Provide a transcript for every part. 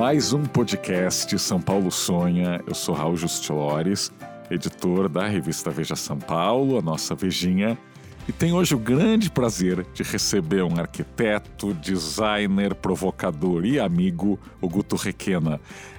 mais um podcast São Paulo Sonha. Eu sou Raul Justilores, editor da revista Veja São Paulo, a nossa Vejinha. E tenho hoje o grande prazer de receber um arquiteto, designer, provocador e amigo, o Guto Requena,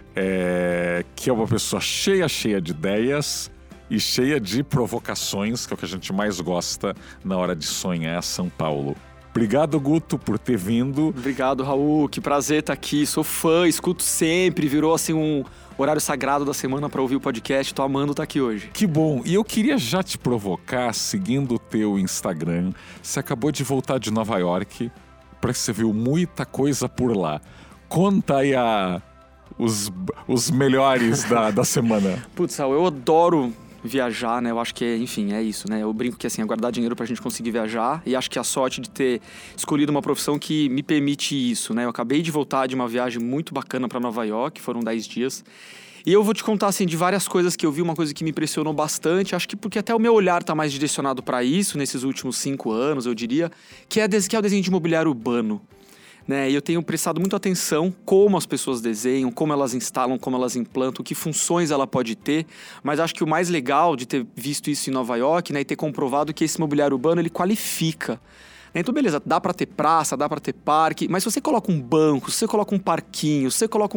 que é uma pessoa cheia de ideias e cheia de provocações, que é o que a gente mais gosta na hora de sonhar São Paulo. Obrigado, Guto, por ter vindo. Obrigado, Raul. Que prazer estar aqui. Sou fã, escuto sempre. Virou assim um horário sagrado da semana para ouvir o podcast. Tô amando estar aqui hoje. Que bom. E eu queria já te provocar, seguindo o teu Instagram. Você acabou de voltar de Nova York. Parece que você viu muita coisa por lá. Conta aí os melhores da semana. Putz, Raul, eu adoro viajar, né? Eu acho que, enfim, é isso, né? Eu brinco que, assim, é guardar dinheiro pra gente conseguir viajar, e acho que a sorte de ter escolhido uma profissão que me permite isso, né? Eu acabei de voltar de uma viagem muito bacana pra Nova York, foram 10 dias, e eu vou te contar, assim, de várias coisas que eu vi, uma coisa que me impressionou bastante, acho que porque até o meu olhar tá mais direcionado pra isso, nesses últimos 5 anos, eu diria, que é o desenho de mobiliário urbano. Né? E eu tenho prestado muita atenção como as pessoas desenham, como elas instalam, como elas implantam, que funções ela pode ter, mas acho que o mais legal de ter visto isso em Nova York, né, e ter comprovado que esse mobiliário urbano ele qualifica. Então, beleza, dá para ter praça, dá para ter parque, mas se você coloca um banco, se você coloca um parquinho, se você coloca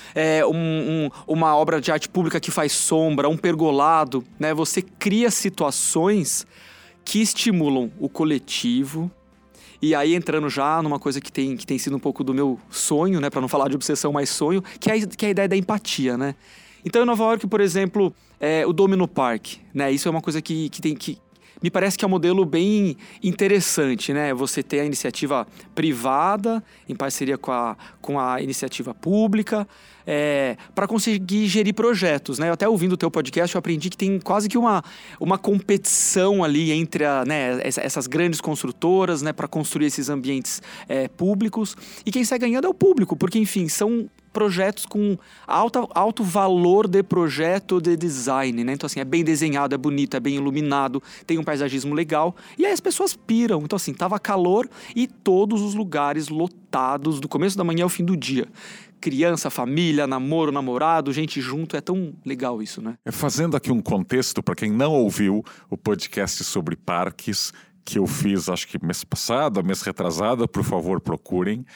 uma obra de arte pública que faz sombra, um pergolado, né, você cria situações que estimulam o coletivo. E aí, entrando já numa coisa que tem sido um pouco do meu sonho, né? Para não falar de obsessão, mas sonho, que é a ideia da empatia, né? Então, em Nova York, por exemplo, o Domino Park, né? Isso é uma coisa que me parece que é um modelo bem interessante, né? Você ter a iniciativa privada em parceria com a iniciativa pública, para conseguir gerir projetos, né? Eu até ouvindo o teu podcast, eu aprendi que tem quase que uma competição ali entre essas grandes construtoras, né? Para construir esses ambientes públicos. E quem sai ganhando é o público, porque, enfim, são projetos com alto valor de projeto de design, né? Então, assim, é bem desenhado, é bonito, é bem iluminado, tem um paisagismo legal. E aí as pessoas piram. Então, assim, tava calor e todos os lugares lotados, do começo da manhã ao fim do dia. Criança, família, namoro, namorado, gente junto, é tão legal isso, né? Fazendo aqui um contexto, para quem não ouviu o podcast sobre parques, que eu fiz, acho que mês passado, mês retrasado, por favor, procurem.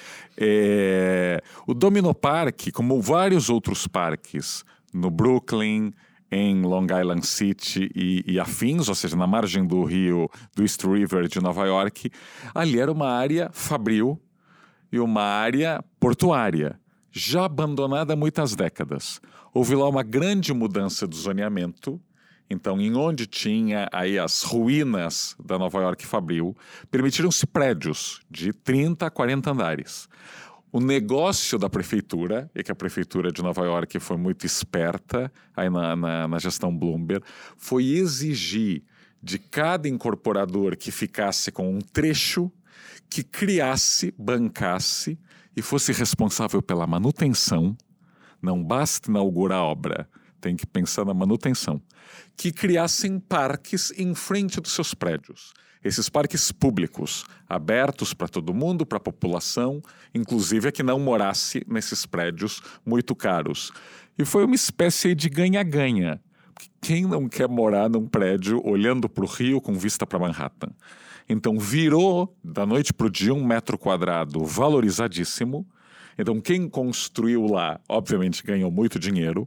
O Domino Park, como vários outros parques, no Brooklyn, em Long Island City e afins, ou seja, na margem do rio, do East River de Nova York, ali era uma área fabril e uma área portuária, já abandonada há muitas décadas. Houve lá uma grande mudança do zoneamento. Então, em onde tinha aí as ruínas da Nova York fabril, permitiram-se prédios de 30 a 40 andares. O negócio da prefeitura, e que a prefeitura de Nova York foi muito esperta aí na gestão Bloomberg, foi exigir de cada incorporador que ficasse com um trecho, que criasse, bancasse e fosse responsável pela manutenção. Não basta inaugurar a obra, tem que pensar na manutenção. Que criassem parques em frente dos seus prédios. Esses parques públicos, abertos para todo mundo, para a população, inclusive a que não morasse nesses prédios muito caros. E foi uma espécie de ganha-ganha. Quem não quer morar num prédio olhando para o rio com vista para Manhattan? Então virou, da noite para o dia, 1 metro quadrado valorizadíssimo. Então quem construiu lá, obviamente, ganhou muito dinheiro.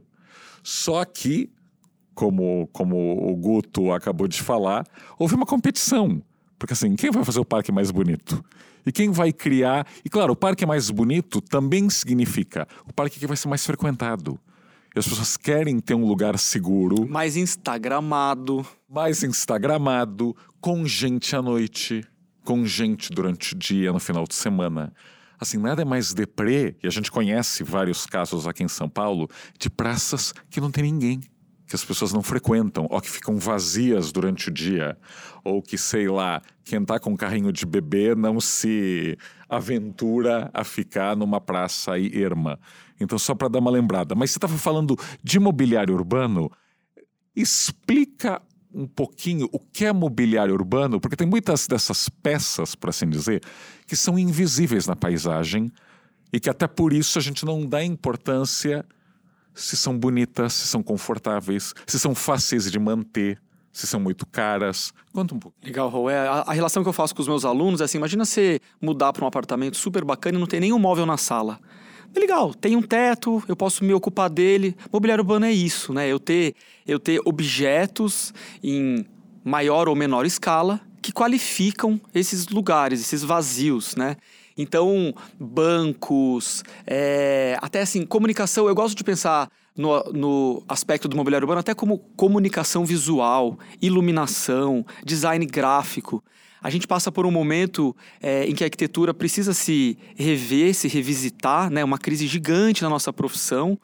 Só que, como o Guto acabou de falar, houve uma competição. Porque assim, quem vai fazer o parque mais bonito? E quem vai criar... E claro, o parque mais bonito também significa o parque que vai ser mais frequentado. E as pessoas querem ter um lugar seguro. Mais instagramado. Mais instagramado, com gente à noite, com gente durante o dia, no final de semana. Assim, nada é mais deprê, e a gente conhece vários casos aqui em São Paulo, de praças que não tem ninguém, que as pessoas não frequentam, ou que ficam vazias durante o dia, ou que, sei lá, quem tá com um carrinho de bebê não se aventura a ficar numa praça aí erma. Então, só para dar uma lembrada. Mas você estava falando de mobiliário urbano, explica um pouquinho o que é mobiliário urbano, porque tem muitas dessas peças, por assim dizer, que são invisíveis na paisagem, E que até por isso a gente não dá importância se são bonitas, se são confortáveis, se são fáceis de manter, se são muito caras. Conta um pouco. Legal, Rô. A relação que eu faço com os meus alunos é assim, imagina você mudar para um apartamento super bacana e não tem nenhum móvel na sala. É legal, tem um teto, eu posso me ocupar dele. Mobiliário urbano é isso, né? Eu ter objetos em maior ou menor escala que qualificam esses lugares, esses vazios, né? Então, bancos, até assim, comunicação, eu gosto de pensar no aspecto do mobiliário urbano até como comunicação visual, iluminação, design gráfico. A gente passa por um momento em que a arquitetura precisa se rever, se revisitar, né? Uma crise gigante na nossa profissão.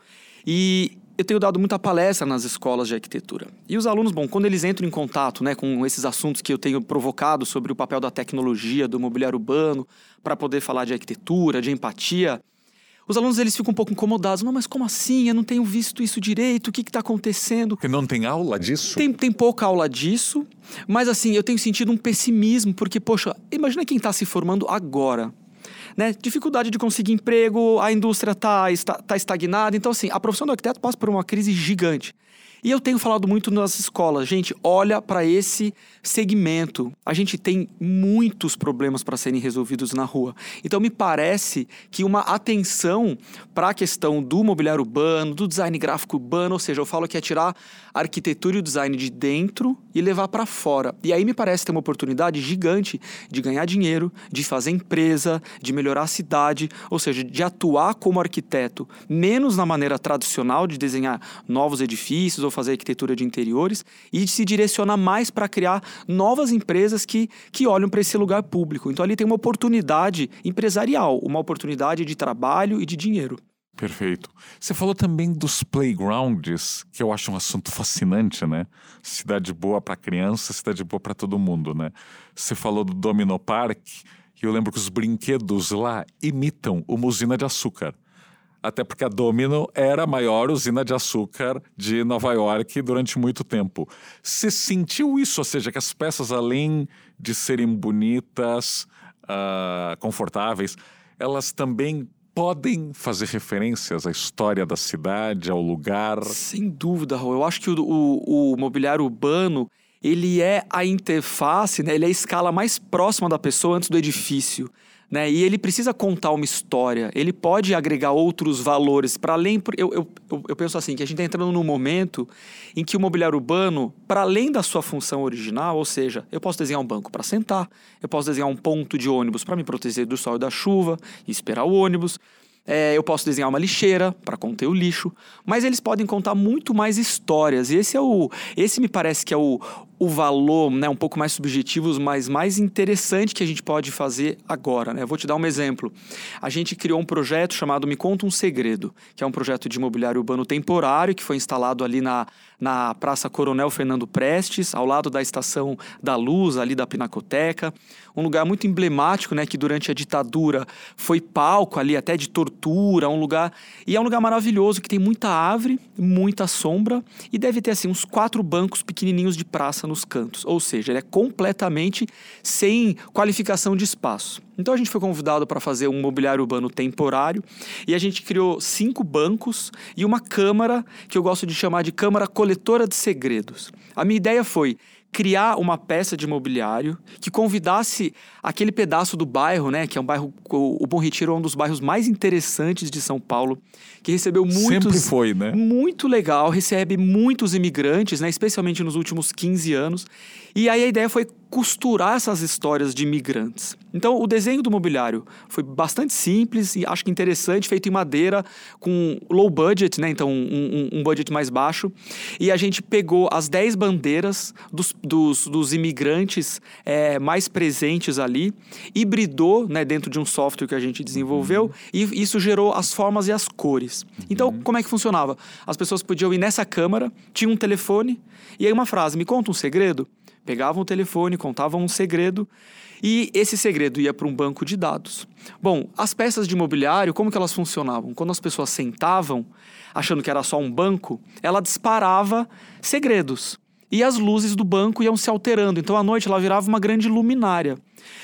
E eu tenho dado muita palestra nas escolas de arquitetura. E os alunos, quando eles entram em contato, né, com esses assuntos que eu tenho provocado sobre o papel da tecnologia, do mobiliário urbano, para poder falar de arquitetura, de empatia, os alunos eles ficam um pouco incomodados. Não, mas como assim? Eu não tenho visto isso direito. O que está acontecendo? Porque não tem aula disso? Tem pouca aula disso. Mas assim, eu tenho sentido um pessimismo. Porque, poxa, imagina quem está se formando agora. Né? Dificuldade de conseguir emprego, a indústria tá estagnada. Então, assim, a profissão do arquiteto passa por uma crise gigante. E eu tenho falado muito nas escolas, gente, olha para esse segmento. A gente tem muitos problemas para serem resolvidos na rua. Então, me parece que uma atenção para a questão do mobiliário urbano, do design gráfico urbano, ou seja, eu falo que é tirar a arquitetura e o design de dentro e levar para fora. E aí me parece ter uma oportunidade gigante de ganhar dinheiro, de fazer empresa, de melhorar a cidade, ou seja, de atuar como arquiteto, menos na maneira tradicional de desenhar novos edifícios ou fazer arquitetura de interiores e de se direcionar mais para criar novas empresas que olham para esse lugar público. Então ali tem uma oportunidade empresarial, uma oportunidade de trabalho e de dinheiro. Perfeito. Você falou também dos playgrounds, que eu acho um assunto fascinante, né? Cidade boa para criança, cidade boa para todo mundo, né? Você falou do Domino Park, e eu lembro que os brinquedos lá imitam uma usina de açúcar. Até porque a Domino era a maior usina de açúcar de Nova York durante muito tempo. Você sentiu isso? Ou seja, que as peças, além de serem bonitas, confortáveis, elas também podem fazer referências à história da cidade, ao lugar? Sem dúvida, Raul. Eu acho que o mobiliário urbano, ele é a interface, né? Ele é a escala mais próxima da pessoa antes do edifício. Né? E ele precisa contar uma história, ele pode agregar outros valores para além. Eu penso assim, que a gente está entrando num momento em que o mobiliário urbano, para além da sua função original, ou seja, eu posso desenhar um banco para sentar, eu posso desenhar um ponto de ônibus para me proteger do sol e da chuva e esperar o ônibus. Eu posso desenhar uma lixeira para conter o lixo, mas eles podem contar muito mais histórias. E esse me parece que é o valor, né, um pouco mais subjetivo, mas mais interessante que a gente pode fazer agora. Né? Eu vou te dar um exemplo. A gente criou um projeto chamado Me Conta um Segredo, que é um projeto de mobiliário urbano temporário que foi instalado ali na Praça Coronel Fernando Prestes, ao lado da Estação da Luz, ali da Pinacoteca. Um lugar muito emblemático, né, que durante a ditadura foi palco ali até de tortura, um lugar maravilhoso, que tem muita árvore, muita sombra e deve ter assim uns 4 bancos pequenininhos de praça nos cantos, ou seja, ele é completamente sem qualificação de espaço. Então a gente foi convidado para fazer um mobiliário urbano temporário e a gente criou 5 bancos e uma câmara que eu gosto de chamar de câmara coletora de segredos. A minha ideia foi criar uma peça de mobiliário que convidasse aquele pedaço do bairro, né, que é um bairro, o Bom Retiro é um dos bairros mais interessantes de São Paulo, que recebeu muitos... Sempre foi, né? Muito legal, recebe muitos imigrantes, né, especialmente nos últimos 15 anos. E aí a ideia foi costurar essas histórias de imigrantes. Então, o desenho do mobiliário foi bastante simples e acho que interessante, feito em madeira, com low budget, né? Então, um budget mais baixo. E a gente pegou as 10 bandeiras dos imigrantes mais presentes ali, hibridou, né, dentro de um software que a gente desenvolveu, e isso gerou as formas e as cores. Então, como é que funcionava? As pessoas podiam ir nessa câmara, tinha um telefone, e aí uma frase, me conta um segredo? Pegavam o telefone, contavam um segredo e esse segredo ia para um banco de dados. Bom, as peças de mobiliário, como que elas funcionavam? Quando as pessoas sentavam, achando que era só um banco, ela disparava segredos. E as luzes do banco iam se alterando. Então, à noite, ela virava uma grande luminária.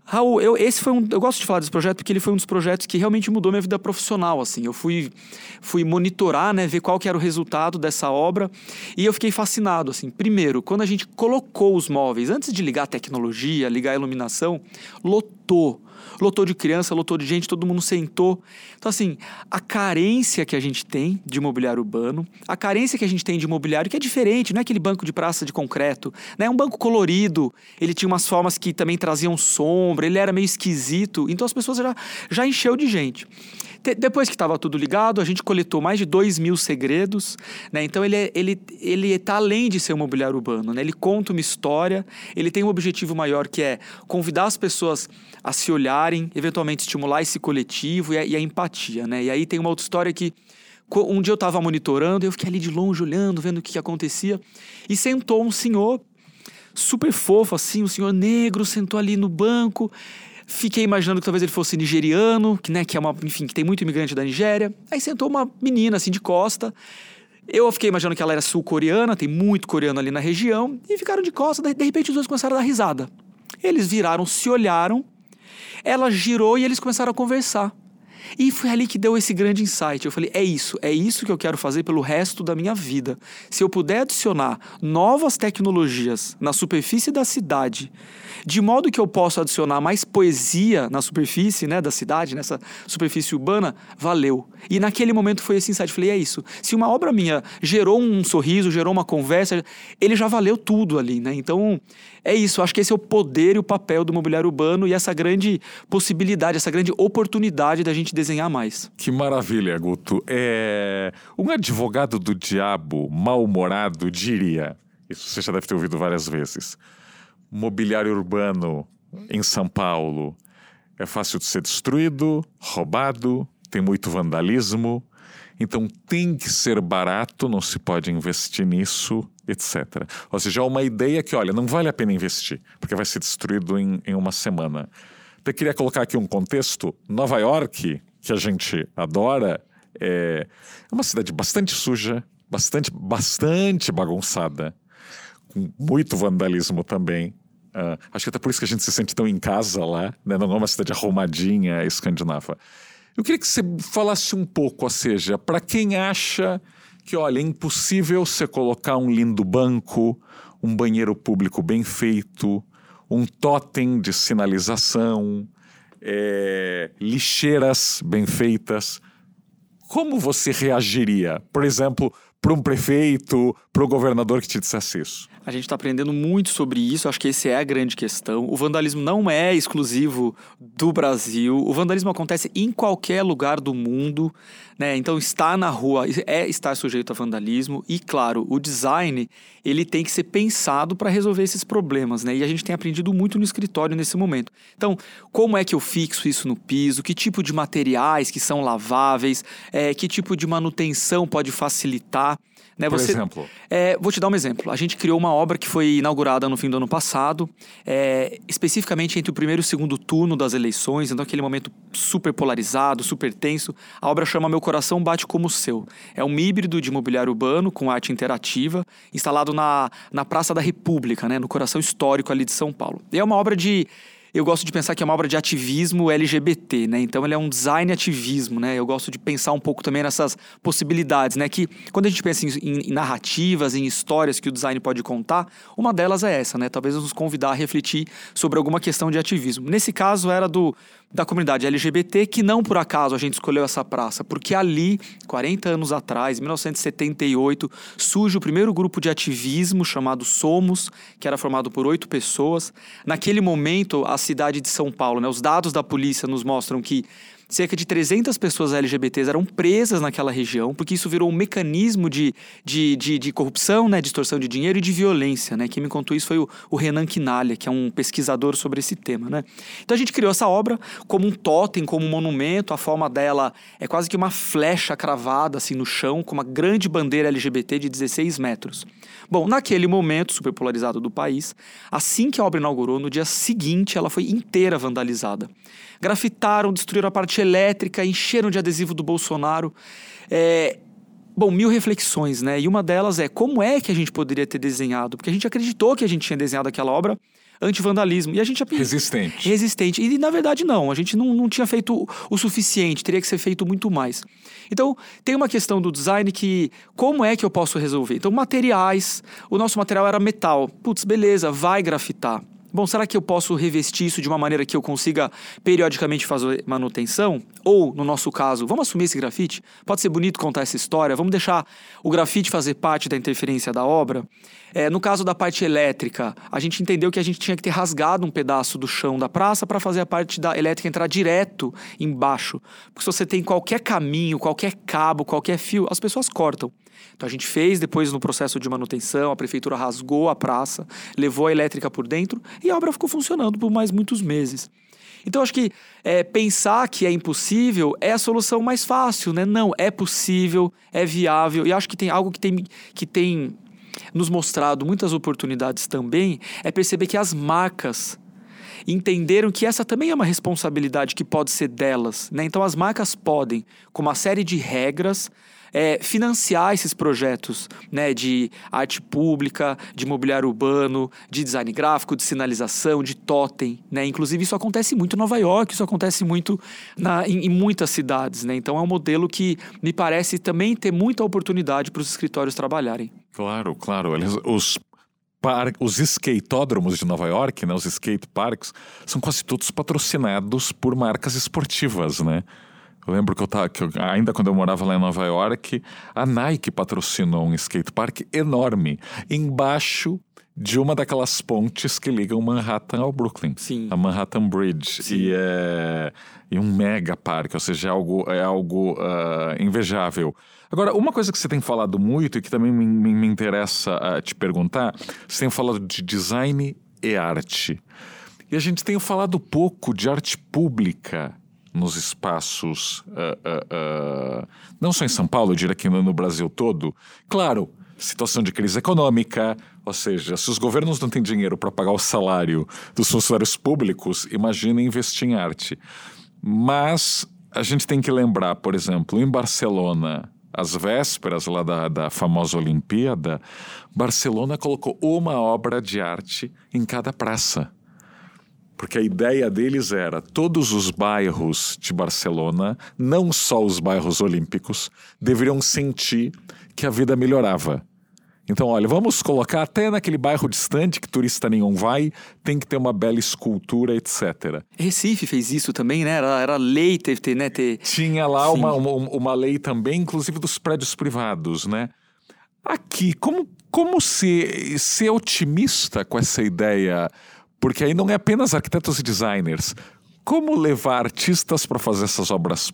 Raul, eu gosto de falar desse projeto porque ele foi um dos projetos que realmente mudou minha vida profissional, assim. Eu fui monitorar, né, ver qual que era o resultado dessa obra e eu fiquei fascinado, assim. Primeiro, quando a gente colocou os móveis, antes de ligar a tecnologia, ligar a iluminação, lotou de criança, lotou de gente, todo mundo sentou. Então, assim, a carência que a gente tem de mobiliário urbano, a carência que a gente tem de mobiliário que é diferente, não é aquele banco de praça de concreto, né? É um banco colorido, ele tinha umas formas que também traziam sombra, ele era meio esquisito, então as pessoas já encheu de gente. Depois que estava tudo ligado, a gente coletou mais de 2.000 segredos, né? Então ele está além de ser um mobiliário urbano, né? Ele conta uma história, ele tem um objetivo maior que é convidar as pessoas a se olharem, eventualmente estimular esse coletivo e a empatia, né? E aí tem uma outra história que um dia eu estava monitorando, eu fiquei ali de longe olhando, vendo o que acontecia, e sentou um senhor super fofo, assim, um senhor negro, sentou ali no banco. Fiquei imaginando que talvez ele fosse nigeriano, que tem muito imigrante da Nigéria. Aí sentou uma menina, assim, de costa. Eu fiquei imaginando que ela era sul-coreana, tem muito coreano ali na região. E ficaram de costa, de repente os dois começaram a dar risada. Eles viraram, se olharam, ela girou e eles começaram a conversar. E foi ali que deu esse grande insight. Eu falei, é isso que eu quero fazer pelo resto da minha vida. Se eu puder adicionar novas tecnologias na superfície da cidade, de modo que eu possa adicionar mais poesia na superfície, né, da cidade, nessa superfície urbana, valeu. E naquele momento foi esse insight. Eu falei, é isso. Se uma obra minha gerou um sorriso, gerou uma conversa, ele já valeu tudo ali, né? Então, é isso. Acho que esse é o poder e o papel do mobiliário urbano e essa grande possibilidade, essa grande oportunidade da gente desenhar mais. Que maravilha, Guto. Um advogado do diabo mal-humorado diria, isso você já deve ter ouvido várias vezes, mobiliário urbano em São Paulo é fácil de ser destruído, roubado, tem muito vandalismo, então tem que ser barato, não se pode investir nisso, etc. Ou seja, é uma ideia que, olha, não vale a pena investir, porque vai ser destruído em uma semana. Então, eu queria colocar aqui um contexto. Nova York, que a gente adora, é uma cidade bastante suja, bastante bagunçada, com muito vandalismo também. Acho que até por isso que a gente se sente tão em casa lá, né? Não é uma cidade arrumadinha, escandinava. Eu queria que você falasse um pouco, ou seja, para quem acha que, olha, é impossível você colocar um lindo banco, um banheiro público bem feito, um totem de sinalização, lixeiras bem feitas. Como você reagiria, por exemplo, para um prefeito, para o governador que te dissesse isso? A gente está aprendendo muito sobre isso, acho que essa é a grande questão. O vandalismo não é exclusivo do Brasil, o vandalismo acontece em qualquer lugar do mundo, né? Então, estar na rua é estar sujeito a vandalismo e, claro, o design ele tem que ser pensado para resolver esses problemas, né? E a gente tem aprendido muito no escritório nesse momento. Então, como é que eu fixo isso no piso? Que tipo de materiais que são laváveis? Que tipo de manutenção pode facilitar? Né, por exemplo? Vou te dar um exemplo. A gente criou uma obra que foi inaugurada no fim do ano passado, especificamente entre o primeiro e o segundo turno das eleições, então aquele momento super polarizado, super tenso. A obra chama Meu Coração Bate Como o Seu. É um híbrido de mobiliário urbano com arte interativa, instalado na Praça da República, né, no coração histórico ali de São Paulo. E é uma obra eu gosto de pensar que é uma obra de ativismo LGBT, né? Então, ele é um design ativismo, né? Eu gosto de pensar um pouco também nessas possibilidades, né? Que quando a gente pensa em narrativas, em histórias que o design pode contar, uma delas é essa, né? Talvez nos convidar a refletir sobre alguma questão de ativismo. Nesse caso, era da comunidade LGBT, que não por acaso a gente escolheu essa praça, porque ali, 40 anos atrás, em 1978, surge o primeiro grupo de ativismo chamado Somos, que era formado por 8 pessoas. Naquele momento, a cidade de São Paulo, né, os dados da polícia nos mostram que cerca de 300 pessoas LGBTs eram presas naquela região, porque isso virou um mecanismo de corrupção, né, de extorsão de dinheiro e de violência, né? Quem me contou isso foi o Renan Quinalha, que é um pesquisador sobre esse tema, né? Então a gente criou essa obra como um totem, como um monumento. A forma dela é quase que uma flecha cravada assim no chão, com uma grande bandeira LGBT de 16 metros. Bom, naquele momento super polarizado do país, assim que a obra inaugurou, no dia seguinte ela foi inteira vandalizada. Grafitaram, destruíram a parte elétrica, encheram de adesivo do Bolsonaro. Bom, 1000 reflexões, né? E uma delas é como é que a gente poderia ter desenhado? Porque a gente acreditou que a gente tinha desenhado aquela obra anti-vandalismo. E a gente resistente. E na verdade não, a gente não tinha feito o suficiente, teria que ser feito muito mais. Então, tem uma questão do design que, como é que eu posso resolver? Então, materiais, o nosso material era metal. Putz, beleza, vai grafitar. Bom, será que eu posso revestir isso de uma maneira que eu consiga periodicamente fazer manutenção? Ou, no nosso caso, vamos assumir esse grafite? Pode ser bonito contar essa história? Vamos deixar o grafite fazer parte da interferência da obra? No caso da parte elétrica, a gente entendeu que a gente tinha que ter rasgado um pedaço do chão da praça para fazer a parte da elétrica entrar direto embaixo. Porque se você tem qualquer caminho, qualquer cabo, qualquer fio, as pessoas cortam. Então a gente fez depois no processo de manutenção, a prefeitura rasgou a praça, levou a elétrica por dentro e a obra ficou funcionando por mais muitos meses. Então acho que pensar que é impossível é a solução mais fácil, né? Não, é possível, é viável, e acho que tem algo que tem nos mostrado muitas oportunidades também, é perceber que as marcas entenderam que essa também é uma responsabilidade que pode ser delas, né? Então as marcas podem, com uma série de regras, financiar esses projetos, né, de arte pública, de mobiliário urbano, de design gráfico, de sinalização, de totem, né? Inclusive isso acontece muito em Nova York, isso acontece muito em muitas cidades, né? Então é um modelo que me parece também ter muita oportunidade para os escritórios trabalharem. Claro. Os skateódromos de Nova York, né, os skate parks, são quase todos patrocinados por marcas esportivas, né? Eu lembro que ainda quando eu morava lá em Nova York, a Nike patrocinou um skatepark enorme, embaixo de uma daquelas pontes que ligam Manhattan ao Brooklyn. Sim. A Manhattan Bridge. Sim. E um mega parque, ou seja, é algo invejável. Agora, uma coisa que você tem falado muito e que também me interessa te perguntar, você tem falado de design e arte. E a gente tem falado pouco de arte pública nos espaços, não só em São Paulo, eu diria que no Brasil todo. Claro, situação de crise econômica, ou seja, se os governos não têm dinheiro para pagar o salário dos funcionários públicos, imagina investir em arte. Mas a gente tem que lembrar, por exemplo, em Barcelona, às vésperas lá da famosa Olimpíada, Barcelona colocou uma obra de arte em cada praça. Porque a ideia deles era todos os bairros de Barcelona, não só os bairros olímpicos, deveriam sentir que a vida melhorava. Então, olha, vamos colocar até naquele bairro distante que turista nenhum vai, tem que ter uma bela escultura, etc. Recife fez isso também, né? Era lei né? Tinha lá uma lei também, inclusive dos prédios privados, né? Aqui, como ser otimista com essa ideia? Porque aí não é apenas arquitetos e designers. Como levar artistas para fazer essas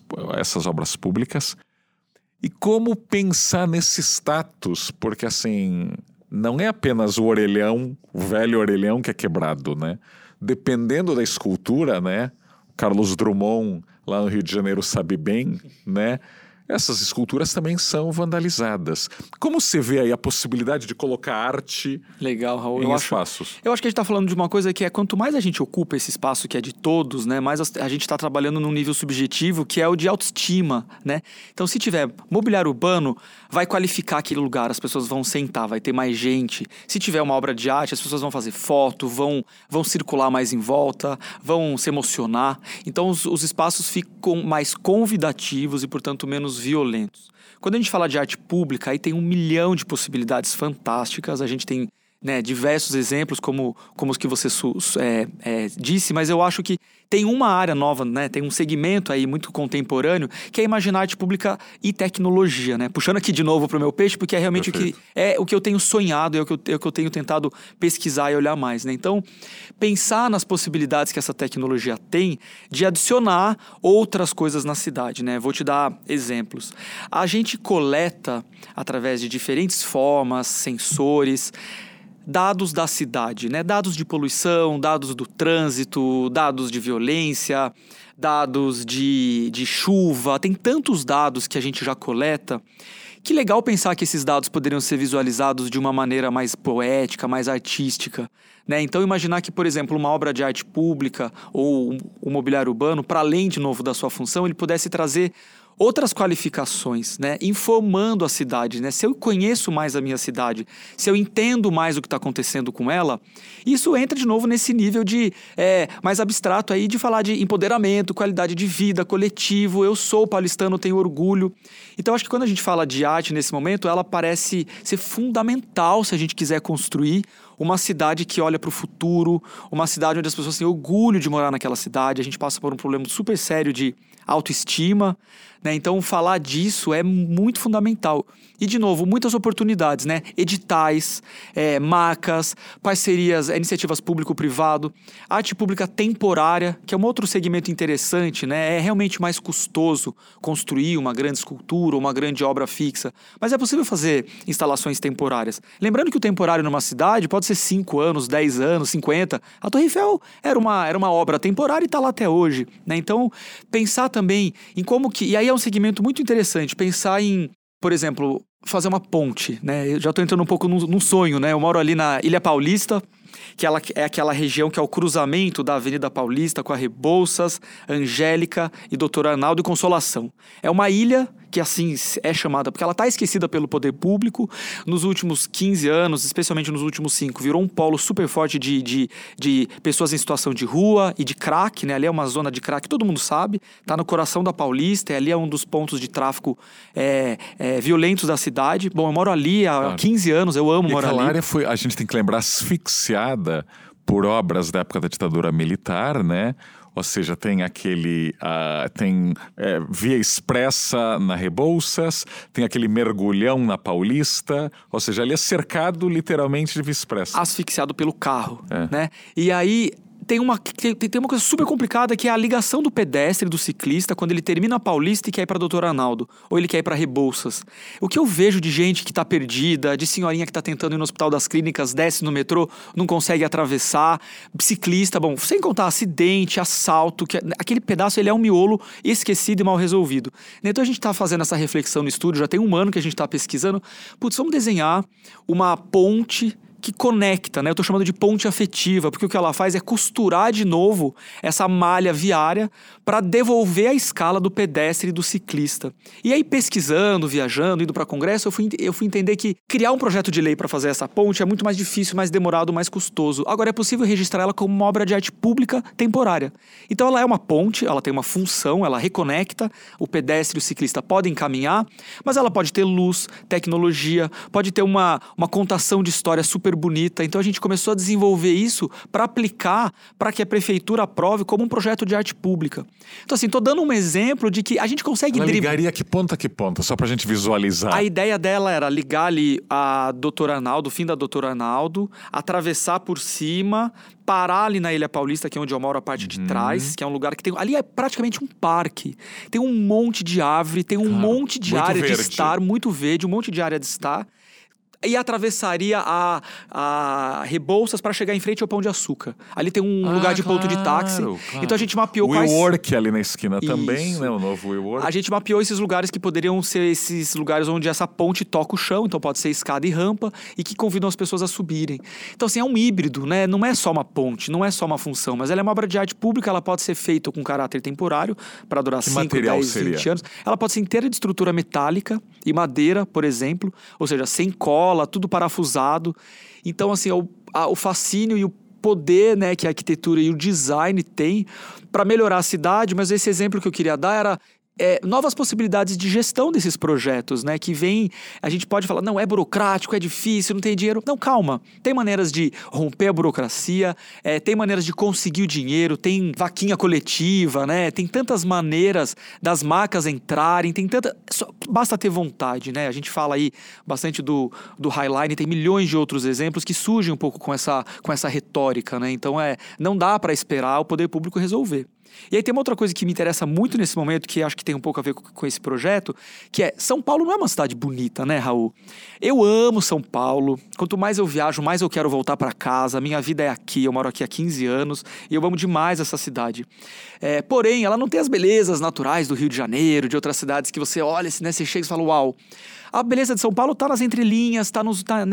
obras públicas? E como pensar nesse status? Porque, assim, não é apenas o velho orelhão que é quebrado, né? Dependendo da escultura, né? Carlos Drummond, lá no Rio de Janeiro, sabe bem, né? Essas esculturas também são vandalizadas. Como você vê aí a possibilidade de colocar arte Legal, Raul. em espaços? Eu acho que a gente está falando de uma coisa que quanto mais a gente ocupa esse espaço que é de todos, né, mais a gente está trabalhando num nível subjetivo que é o de autoestima, né? Então, se tiver mobiliário urbano, vai qualificar aquele lugar, as pessoas vão sentar, vai ter mais gente. Se tiver uma obra de arte, as pessoas vão fazer foto, vão circular mais em volta, vão se emocionar. Então, os espaços ficam mais convidativos e, portanto, menos violentos. Quando a gente fala de arte pública, aí tem 1 milhão de possibilidades fantásticas. A gente tem, né, diversos exemplos, como os que você disse, mas eu acho que tem uma área nova, né, tem um segmento aí muito contemporâneo, que é imaginar arte pública e tecnologia, né? Puxando aqui de novo para o meu peixe, porque é realmente o que eu tenho sonhado, é o que eu tenho tentado pesquisar e olhar mais, né? Então, pensar nas possibilidades que essa tecnologia tem de adicionar outras coisas na cidade, né? Vou te dar exemplos. A gente coleta, através de diferentes formas, sensores, dados da cidade, né? Dados de poluição, dados do trânsito, dados de violência, dados de chuva. Tem tantos dados que a gente já coleta. Que legal pensar que esses dados poderiam ser visualizados de uma maneira mais poética, mais artística, né? Então imaginar que, por exemplo, uma obra de arte pública ou um mobiliário urbano, para além, de novo, da sua função, ele pudesse trazer outras qualificações, né? Informando a cidade, né? Se eu conheço mais a minha cidade, se eu entendo mais o que está acontecendo com ela, isso entra de novo nesse nível de mais abstrato aí de falar de empoderamento, qualidade de vida, coletivo. Eu sou paulistano, tenho orgulho. Então acho que quando a gente fala de arte nesse momento, ela parece ser fundamental se a gente quiser construir uma cidade que olha para o futuro, uma cidade onde as pessoas têm orgulho de morar naquela cidade. A gente passa por um problema super sério de autoestima, né? Então falar disso é muito fundamental. E de novo, muitas oportunidades, né? Editais, marcas, parcerias, iniciativas público-privado, arte pública temporária, que é um outro segmento interessante, né? É realmente mais custoso construir uma grande escultura, uma grande obra fixa, mas é possível fazer instalações temporárias. Lembrando que o temporário numa cidade pode ser 5 anos, 10 anos, 50. A Torre Eiffel era uma obra temporária e está lá até hoje, né? Então, pensar também em como que... E aí é um segmento muito interessante, pensar em, por exemplo, fazer uma ponte, né? Eu já estou entrando um pouco num sonho, né? Eu moro ali na Ilha Paulista, que ela é aquela região que é o cruzamento da Avenida Paulista com a Rebouças, Angélica e Doutor Arnaldo e Consolação. É uma ilha que assim é chamada, porque ela está esquecida pelo poder público. Nos últimos 15 anos, especialmente nos últimos 5, virou um polo super forte de pessoas em situação de rua e de crack, né? Ali é uma zona de crack, todo mundo sabe, está no coração da Paulista, e ali é um dos pontos de tráfico violentos da cidade. Bom, eu moro ali há 15 anos, eu amo morar ali. Aquela área foi, a gente tem que lembrar, asfixiada por obras da época da ditadura militar, né? Ou seja, tem via expressa na Rebouças, tem aquele mergulhão na Paulista, ou seja, ali é cercado literalmente de via expressa. Asfixiado pelo carro, né? E aí... Tem uma coisa super complicada, que é a ligação do pedestre, do ciclista, quando ele termina a Paulista e quer ir para Doutor Arnaldo, ou ele quer ir para Rebouças. O que eu vejo de gente que está perdida, de senhorinha que está tentando ir no Hospital das Clínicas, desce no metrô, não consegue atravessar, ciclista, bom, sem contar acidente, assalto, que aquele pedaço ele é um miolo esquecido e mal resolvido. Então a gente está fazendo essa reflexão no estúdio, já tem um ano que a gente está pesquisando, vamos desenhar uma ponte que conecta, né? Eu tô chamando de ponte afetiva, porque o que ela faz é costurar de novo essa malha viária para devolver a escala do pedestre e do ciclista. E aí, pesquisando, viajando, indo para congresso, eu fui entender que criar um projeto de lei para fazer essa ponte é muito mais difícil, mais demorado, mais custoso. Agora, é possível registrar ela como uma obra de arte pública temporária. Então, ela é uma ponte, ela tem uma função, ela reconecta, o pedestre e o ciclista podem caminhar, mas ela pode ter luz, tecnologia, pode ter uma contação de história super bonita. Então a gente começou a desenvolver isso para aplicar, para que a prefeitura aprove como um projeto de arte pública. Então assim, tô dando um exemplo de que a gente consegue... Ela ligaria que ponta, só pra gente visualizar. A ideia dela era ligar ali a Doutor Arnaldo, o fim da Doutor Arnaldo, atravessar por cima, parar ali na Ilha Paulista, que é onde eu moro, a parte de trás, que é um lugar que tem... Ali é praticamente um parque. Tem um monte de árvore, tem um monte de área de estar, muito verde, um monte de área de estar. E atravessaria a Rebouças para chegar em frente ao Pão de Açúcar. Ali tem um lugar de ponto de táxi. Claro. Então a gente mapeou o WeWork ali na esquina também, né? O novo WeWork. A gente mapeou esses lugares que poderiam ser esses lugares onde essa ponte toca o chão. Então pode ser escada e rampa e que convidam as pessoas a subirem. Então assim, é um híbrido, né? Não é só uma ponte, não é só uma função, mas ela é uma obra de arte pública, ela pode ser feita com caráter temporário para durar 5, 10, 20 anos. Ela pode ser inteira de estrutura metálica e madeira, por exemplo, ou seja, sem cola, tudo parafusado. Então, assim, o fascínio e o poder, né, que a arquitetura e o design têm para melhorar a cidade, mas esse exemplo que eu queria dar era novas possibilidades de gestão desses projetos, né? Que vem, a gente pode falar, não, é burocrático, é difícil, não tem dinheiro. Não, calma. Tem maneiras de romper a burocracia, tem maneiras de conseguir o dinheiro, tem vaquinha coletiva, né? Tem tantas maneiras das marcas entrarem, basta ter vontade, né? A gente fala aí bastante do Highline, tem milhões de outros exemplos que surgem um pouco com essa retórica, né? Então, não dá para esperar o poder público resolver. E aí tem uma outra coisa que me interessa muito nesse momento, que acho que tem um pouco a ver com esse projeto, que é, São Paulo não é uma cidade bonita, né, Raul? Eu amo São Paulo, quanto mais eu viajo, mais eu quero voltar para casa, minha vida é aqui, eu moro aqui há 15 anos, e eu amo demais essa cidade. Porém, ela não tem as belezas naturais do Rio de Janeiro, de outras cidades que você olha, né, você chega e fala, uau. A beleza de São Paulo está nas entrelinhas, está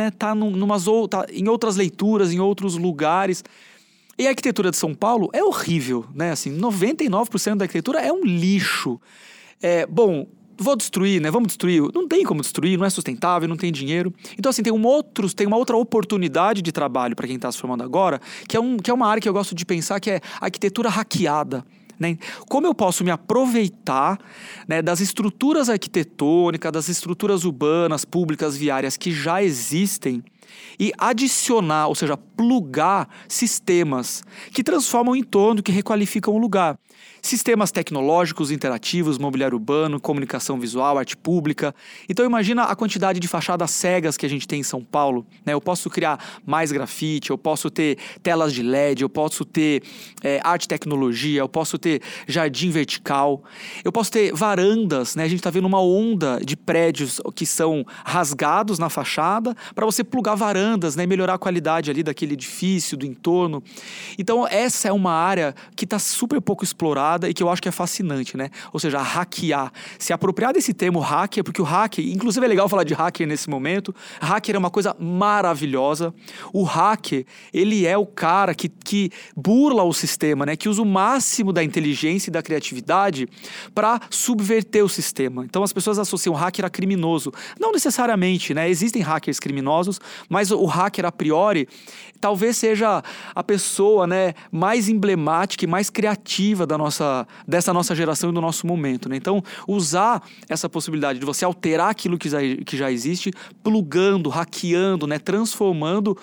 em outras leituras, em outros lugares. E a arquitetura de São Paulo é horrível, né? Assim, 99% da arquitetura é um lixo. bom, vou destruir, né? Vamos destruir. Não tem como destruir, não é sustentável, não tem dinheiro. Então, assim, tem uma outra oportunidade de trabalho para quem está se formando agora, que é uma área que eu gosto de pensar, que é a arquitetura hackeada. Né? Como eu posso me aproveitar, né, das estruturas arquitetônicas, das estruturas urbanas, públicas, viárias que já existem e adicionar, ou seja, plugar sistemas que transformam o entorno, que requalificam o lugar. Sistemas tecnológicos, interativos, mobiliário urbano, comunicação visual, arte pública. Então imagina a quantidade de fachadas cegas que a gente tem em São Paulo. Né? Eu posso criar mais grafite, eu posso ter telas de LED, eu posso ter arte tecnologia, eu posso ter jardim vertical, eu posso ter varandas. Né? A gente está vendo uma onda de prédios que são rasgados na fachada para você plugar varandas, né? Melhorar a qualidade ali daquele edifício, do entorno. Então essa é uma área que está super pouco explorada e que eu acho que é fascinante, né? Ou seja, hackear. Se apropriar desse termo hacker, porque o hacker, inclusive é legal falar de hacker nesse momento, hacker é uma coisa maravilhosa. O hacker, ele é o cara que burla o sistema, né? Que usa o máximo da inteligência e da criatividade para subverter o sistema. Então as pessoas associam hacker a criminoso. Não necessariamente, né? Existem hackers criminosos, mas o hacker a priori talvez seja a pessoa, né, mais emblemática e mais criativa dessa nossa geração e do nosso momento. Né? Então, usar essa possibilidade de você alterar aquilo que já existe, plugando, hackeando, né, transformando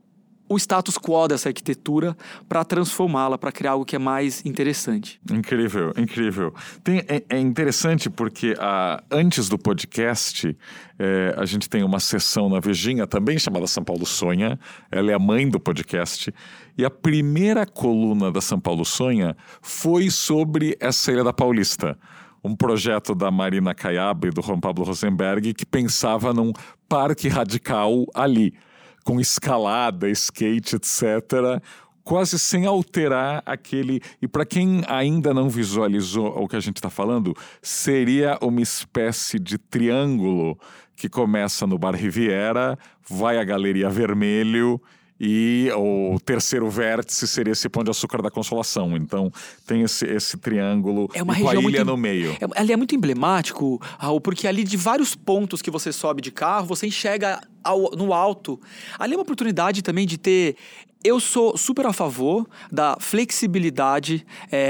o status quo dessa arquitetura para transformá-la, para criar algo que é mais interessante. Incrível, incrível. É interessante porque antes do podcast, a gente tem uma sessão na Virgínia também chamada São Paulo Sonha. Ela é a mãe do podcast. E a primeira coluna da São Paulo Sonha foi sobre essa Ilha da Paulista. Um projeto da Marina Caiaba e do Juan Pablo Rosenberg que pensava num parque radical ali, com escalada, skate, etc., quase sem alterar aquele... E para quem ainda não visualizou o que a gente está falando, seria uma espécie de triângulo que começa no Bar Riviera, vai à Galeria Vermelho e o terceiro vértice seria esse Pão de Açúcar da Consolação. Então tem esse triângulo é uma com a ilha muito, no meio. Ali é muito emblemático, Raul, porque ali de vários pontos que você sobe de carro, você enxerga no alto. Ali é uma oportunidade também de ter... Eu sou super a favor da flexibilidade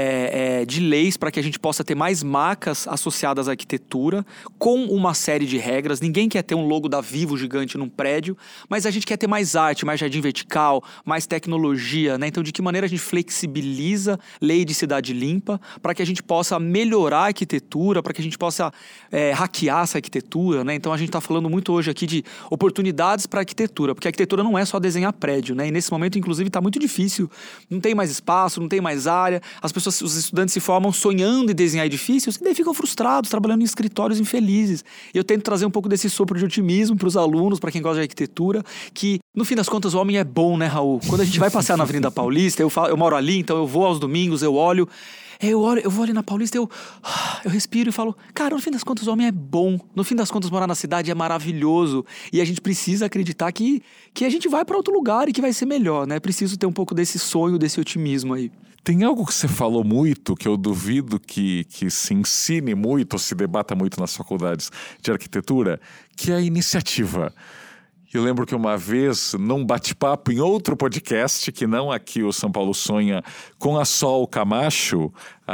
de leis para que a gente possa ter mais marcas associadas à arquitetura, com uma série de regras. Ninguém quer ter um logo da Vivo gigante num prédio, mas a gente quer ter mais arte, mais jardim vertical, mais tecnologia, né? Então, de que maneira a gente flexibiliza lei de cidade limpa para que a gente possa melhorar a arquitetura, para que a gente possa hackear essa arquitetura, né? Então, a gente está falando muito hoje aqui de oportunidades para a arquitetura, porque a arquitetura não é só desenhar prédio, né? E nesse momento, inclusive, está muito difícil. Não tem mais espaço, não tem mais área. Os estudantes se formam sonhando em desenhar edifícios e daí ficam frustrados, trabalhando em escritórios infelizes. E eu tento trazer um pouco desse sopro de otimismo para os alunos, para quem gosta de arquitetura, que, no fim das contas, o homem é bom, né, Raul? Quando a gente vai passear na Avenida Paulista, eu moro ali, então eu vou aos domingos, eu olho... Eu vou ali na Paulista, eu respiro e falo, cara, no fim das contas o homem é bom, no fim das contas morar na cidade é maravilhoso e a gente precisa acreditar que a gente vai para outro lugar e que vai ser melhor, né? Preciso ter um pouco desse sonho, desse otimismo aí. Tem algo que você falou muito, que eu duvido que se ensine muito ou se debata muito nas faculdades de arquitetura, que é a iniciativa. Eu lembro que uma vez, num bate-papo em outro podcast, que não aqui o São Paulo Sonha, com a Sol Camacho,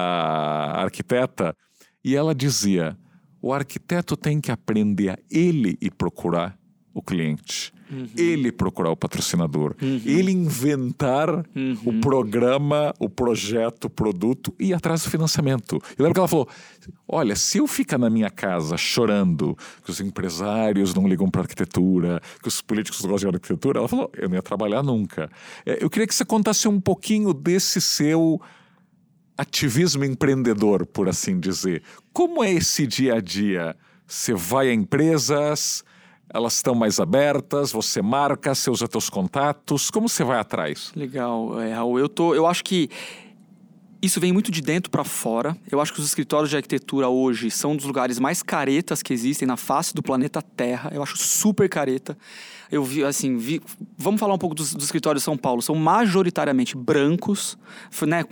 a arquiteta, e ela dizia, o arquiteto tem que aprender a ele ir procurar o cliente, ele procurar o patrocinador, ele inventar o programa, o projeto, o produto e ir atrás do financiamento. Eu lembro que ela falou, olha, se eu ficar na minha casa chorando que os empresários não ligam para arquitetura, que os políticos não gostam de arquitetura, ela falou, eu não ia trabalhar nunca. Eu queria que você contasse um pouquinho desse seu ativismo empreendedor, por assim dizer. Como é esse dia a dia? Você vai a empresas... Elas estão mais abertas, você marca, você usa teus contatos, como você vai atrás? Legal, Raul, eu acho que isso vem muito de dentro para fora. Eu acho que os escritórios de arquitetura hoje são um dos lugares mais caretas que existem na face do planeta Terra. Eu acho super careta. eu vi, assim, vamos falar um pouco dos escritórios de São Paulo. São majoritariamente brancos, né,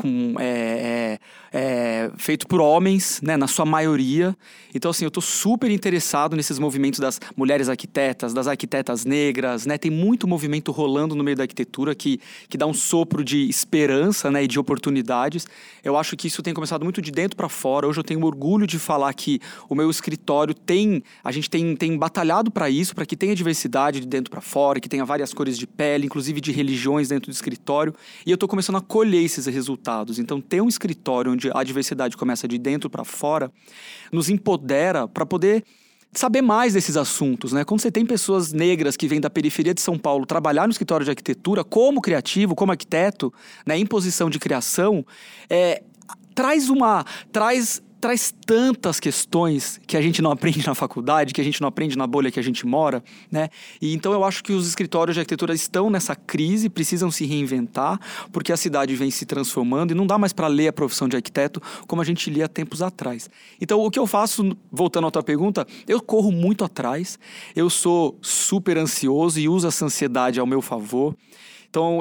feito por homens, né, na sua maioria. Então, assim, eu tô super interessado nesses movimentos das mulheres arquitetas, das arquitetas negras, né? Tem muito movimento rolando no meio da arquitetura que dá um sopro de esperança, né, e de oportunidades. Eu acho que isso tem começado muito de dentro para fora. Hoje eu tenho orgulho de falar que o meu escritório a gente tem batalhado para isso, para que tenha diversidade de dentro para fora, que tenha várias cores de pele, inclusive de religiões dentro do escritório. E eu estou começando a colher esses resultados. Então, ter um escritório onde a diversidade começa de dentro para fora nos empodera para poder saber mais desses assuntos, né? Quando você tem pessoas negras que vêm da periferia de São Paulo trabalhar no escritório de arquitetura como criativo, como arquiteto, né, em posição de criação, traz tantas questões que a gente não aprende na faculdade, que a gente não aprende na bolha que a gente mora, né? E então eu acho que os escritórios de arquitetura estão nessa crise, precisam se reinventar, porque a cidade vem se transformando e não dá mais para ler a profissão de arquiteto como a gente lia há tempos atrás. Então o que eu faço, voltando à tua pergunta, eu corro muito atrás, eu sou super ansioso e uso essa ansiedade ao meu favor. Então,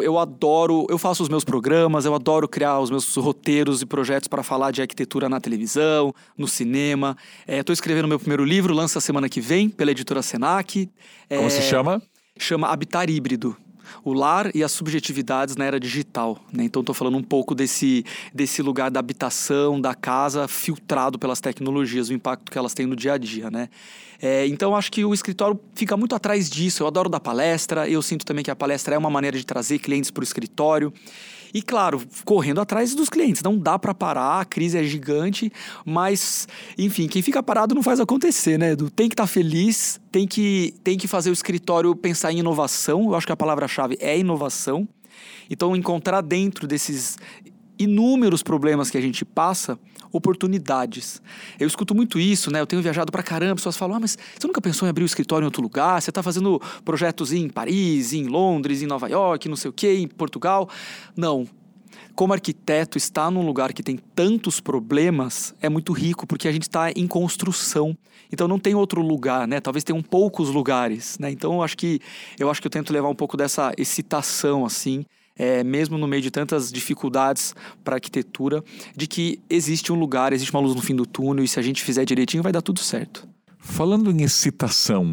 eu faço os meus programas, eu adoro criar os meus roteiros e projetos para falar de arquitetura na televisão, no cinema. Estou escrevendo meu primeiro livro, lança semana que vem, pela editora Senac. Como se chama? Chama Habitar Híbrido. O lar e as subjetividades na era digital, né? Então, estou falando um pouco desse lugar da habitação, da casa, filtrado pelas tecnologias, o impacto que elas têm no dia a dia, né? Então, acho que o escritório fica muito atrás disso. Eu adoro dar palestra, eu sinto também que a palestra é uma maneira de trazer clientes para o escritório. E, claro, correndo atrás dos clientes. Não dá para parar, a crise é gigante, mas, enfim, quem fica parado não faz acontecer, né, Edu? Tem que estar feliz, tem que fazer o escritório pensar em inovação. Eu acho que a palavra-chave é inovação. Então, encontrar dentro desses inúmeros problemas que a gente passa, oportunidades. Eu escuto muito isso, né? Eu tenho viajado pra caramba, pessoas falam, mas você nunca pensou em abrir um escritório em outro lugar? Você tá fazendo projetos em Paris, em Londres, em Nova York, não sei o quê, em Portugal? Não. Como arquiteto, estar num lugar que tem tantos problemas é muito rico, porque a gente está em construção. Então não tem outro lugar, né? Talvez tenham poucos lugares, né? Então eu acho que eu tento levar um pouco dessa excitação, assim, mesmo no meio de tantas dificuldades para a arquitetura, de que existe um lugar, existe uma luz no fim do túnel, e se a gente fizer direitinho vai dar tudo certo. Falando em excitação,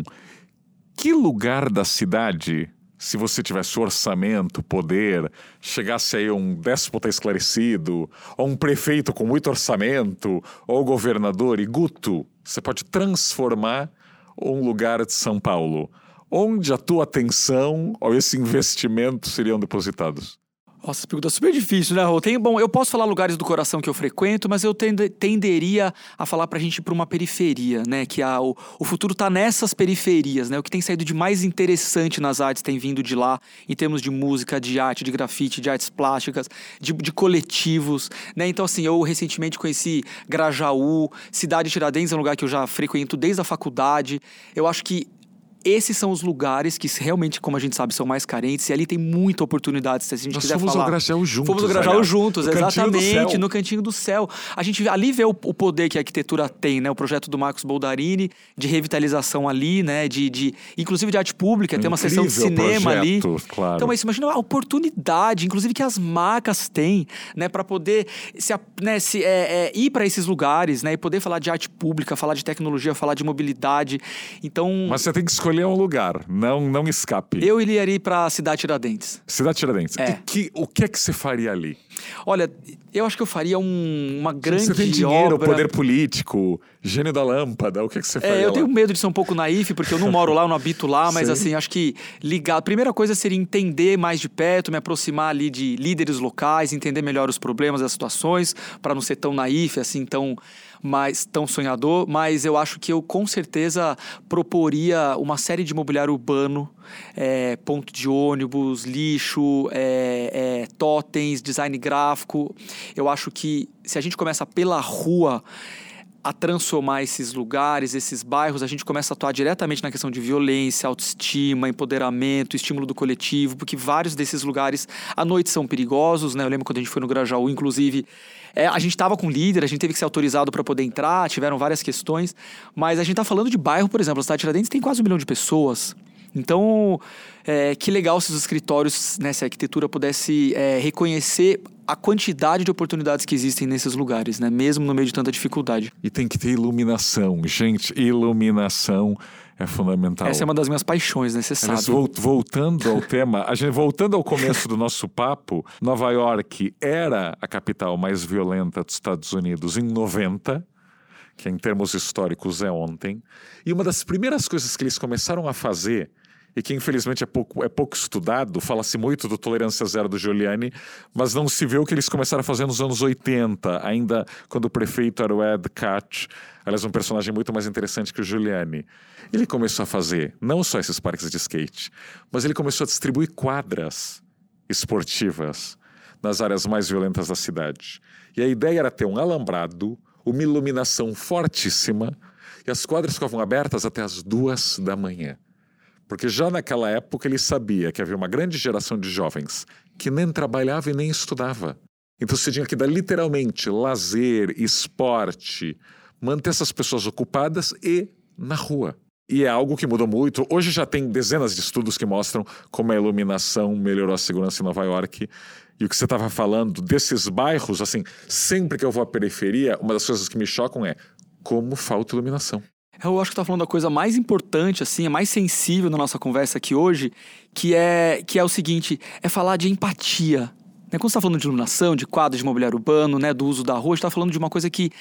que lugar da cidade, se você tivesse orçamento, poder, chegasse aí um déspota esclarecido, ou um prefeito com muito orçamento, ou governador e Guto, você pode transformar um lugar de São Paulo? Onde a tua atenção ou esse investimento seriam depositados? Nossa, essa pergunta é super difícil, né, Rô? Eu posso falar lugares do coração que eu frequento, mas eu tenderia a falar pra gente ir pra uma periferia, né? Que o futuro tá nessas periferias, né? O que tem saído de mais interessante nas artes tem vindo de lá, em termos de música, de arte, de grafite, de artes plásticas, de coletivos, né? Então, assim, eu recentemente conheci Grajaú, Cidade Tiradentes é um lugar que eu já frequento desde a faculdade. Eu acho que esses são os lugares que realmente, como a gente sabe, são mais carentes, e ali tem muita oportunidade, se a gente quiser falar. Nós fomos ao Grajaú juntos. Fomos ao Grajaú juntos, exatamente, no Cantinho do Céu. A gente ali vê o poder que a arquitetura tem, né? O projeto do Marcos Boldarini, de revitalização ali, né? Inclusive de arte pública, tem uma sessão de cinema ali. Claro. Então, mas imagina a oportunidade, inclusive que as marcas têm, né? Para poder ir para esses lugares, né? E poder falar de arte pública, falar de tecnologia, falar de mobilidade. Então... Mas você tem que escolher um lugar, não escape. Eu iria ir para Cidade Tiradentes. Cidade Tiradentes. O que é que você faria ali? Olha, eu acho que eu faria uma grande obra... Você tem dinheiro, poder político, gênio da lâmpada, o que é que você faria eu lá? tenho medo de ser um pouco naif, porque eu não moro lá, eu não habito lá, mas assim, acho que ligar... A primeira coisa seria entender mais de perto, me aproximar ali de líderes locais, entender melhor os problemas, as situações, para não ser tão naif, assim, tão sonhador, mas eu acho que eu com certeza proporia uma série de mobiliário urbano, ponto de ônibus, lixo, totens, design gráfico. Eu acho que se a gente começa pela rua a transformar esses lugares, esses bairros, a gente começa a atuar diretamente na questão de violência, autoestima, empoderamento, estímulo do coletivo, porque vários desses lugares à noite são perigosos, né? Eu lembro quando a gente foi no Grajaú, inclusive, a gente estava com líder, a gente teve que ser autorizado para poder entrar, tiveram várias questões, mas a gente está falando de bairro, por exemplo, a Cidade Tiradentes tem quase 1 milhão de pessoas, Então, que legal se os escritórios, né, se a arquitetura pudesse reconhecer a quantidade de oportunidades que existem nesses lugares, né, mesmo no meio de tanta dificuldade. E tem que ter iluminação. Gente, iluminação é fundamental. Essa é uma das minhas paixões, né, você sabe. Voltando ao tema, voltando ao começo do nosso papo, Nova York era a capital mais violenta dos Estados Unidos em 90, que em termos históricos é ontem. E uma das primeiras coisas que eles começaram a fazer, e que infelizmente é pouco estudado, fala-se muito do Tolerância Zero do Giuliani, mas não se vê o que eles começaram a fazer nos anos 80, ainda quando o prefeito era o Ed Catch, aliás, um personagem muito mais interessante que o Giuliani. Ele começou a fazer não só esses parques de skate, mas ele começou a distribuir quadras esportivas nas áreas mais violentas da cidade. E a ideia era ter um alambrado, uma iluminação fortíssima, e as quadras ficavam abertas até as 2 da manhã. Porque já naquela época ele sabia que havia uma grande geração de jovens que nem trabalhava e nem estudava. Então você tinha que dar literalmente lazer, esporte, manter essas pessoas ocupadas e na rua. E é algo que mudou muito. Hoje já tem dezenas de estudos que mostram como a iluminação melhorou a segurança em Nova York. E o que você estava falando desses bairros, assim, sempre que eu vou à periferia, uma das coisas que me chocam é como falta iluminação. Eu acho que tá falando da coisa mais importante, assim, a mais sensível na nossa conversa aqui hoje, que é o seguinte, é falar de empatia. Né? Quando você tá falando de iluminação, de quadros de mobiliário urbano, né, do uso da rua, a gente tá falando de uma coisa que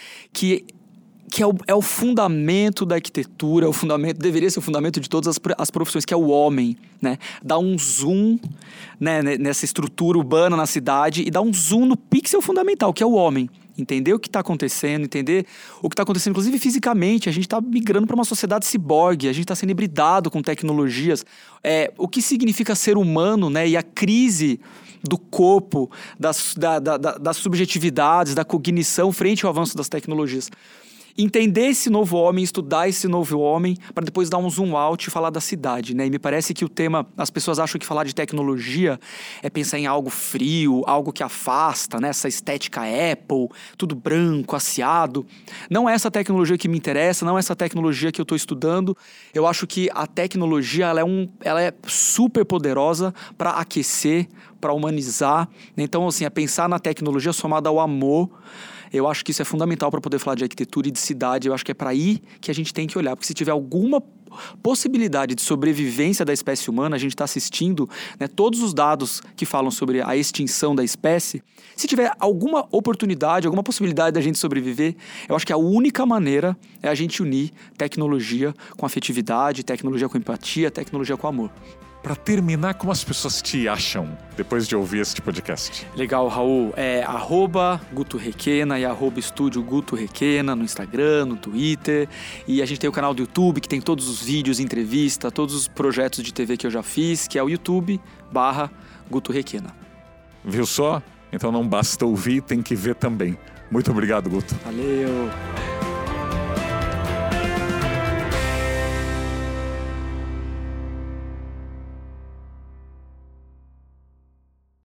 é o fundamento da arquitetura, deveria ser o fundamento de todas as profissões, que é o homem, né? Dá um zoom, né, nessa estrutura urbana na cidade e dá um zoom no pixel fundamental, que é o homem. Entender o que está acontecendo, entender o que está acontecendo, inclusive fisicamente. A gente está migrando para uma sociedade ciborgue, a gente está sendo hibridado com tecnologias. O que significa ser humano, né? E a crise do corpo, das subjetividades, da cognição frente ao avanço das tecnologias. Entender esse novo homem, estudar esse novo homem, para depois dar um zoom out e falar da cidade, né? E me parece que o tema, as pessoas acham que falar de tecnologia é pensar em algo frio, algo que afasta, né? Essa estética Apple, tudo branco, asseado. Não é essa tecnologia que me interessa, não é essa tecnologia que eu estou estudando. Eu acho que a tecnologia, ela é super poderosa para aquecer, para humanizar. Então, assim, é pensar na tecnologia somada ao amor. Eu acho que isso é fundamental para poder falar de arquitetura e de cidade. Eu acho que é para aí que a gente tem que olhar. Porque se tiver alguma possibilidade de sobrevivência da espécie humana, a gente está assistindo, né, todos os dados que falam sobre a extinção da espécie. Se tiver alguma oportunidade, alguma possibilidade da gente sobreviver, eu acho que a única maneira é a gente unir tecnologia com afetividade, tecnologia com empatia, tecnologia com amor. Para terminar, como as pessoas te acham depois de ouvir este podcast? Legal, Raul. @Guto Requena e @Estúdio Guto Requena no Instagram, no Twitter. E a gente tem o canal do YouTube, que tem todos os vídeos, entrevista, todos os projetos de TV que eu já fiz, que é o YouTube/Guto Requena. Viu só? Então não basta ouvir, tem que ver também. Muito obrigado, Guto. Valeu!